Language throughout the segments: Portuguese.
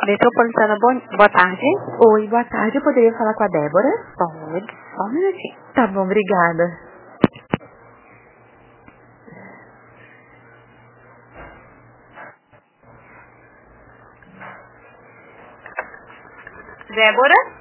Metropolitana, boa tarde. Oi, boa tarde. Eu poderia falar com a Débora? Pode, só um minutinho. Tá bom, obrigada. Débora?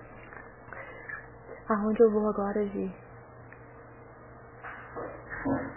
Aonde eu vou agora, Gi?